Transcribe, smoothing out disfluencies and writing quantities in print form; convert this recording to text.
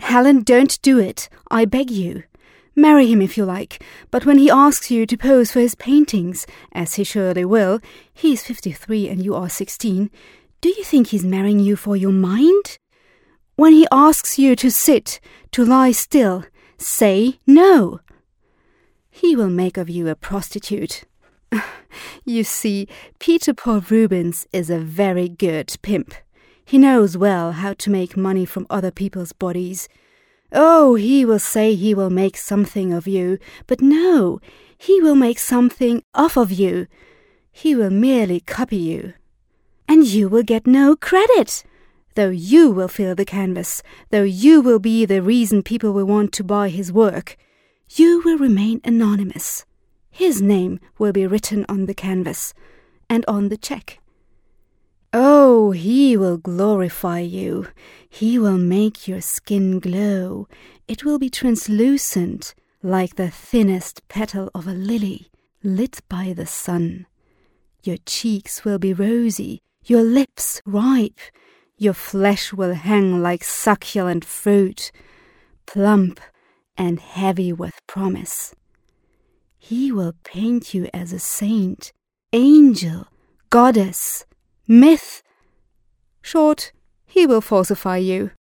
Helen, don't do it, I beg you. Marry him if you like, but when he asks you to pose for his paintings, as he surely will, he is 53 and you are 16, do you think he's marrying you for your mind? When he asks you to sit, to lie still, say no. He will make of you a prostitute. You see, Peter Paul Rubens is a very good pimp. He knows well how to make money from other people's bodies. Oh, he will say he will make something of you, but no, he will make something off of you. He will merely copy you. And you will get no credit. Though you will fill the canvas, though you will be the reason people will want to buy his work, you will remain anonymous. His name will be written on the canvas and on the check. Oh, he will glorify you. He will make your skin glow. It will be translucent, like the thinnest petal of a lily, lit by the sun. Your cheeks will be rosy, your lips ripe. Your flesh will hang like succulent fruit, plump and heavy with promise. He will paint you as a saint, angel, goddess, myth. Short, he will falsify you.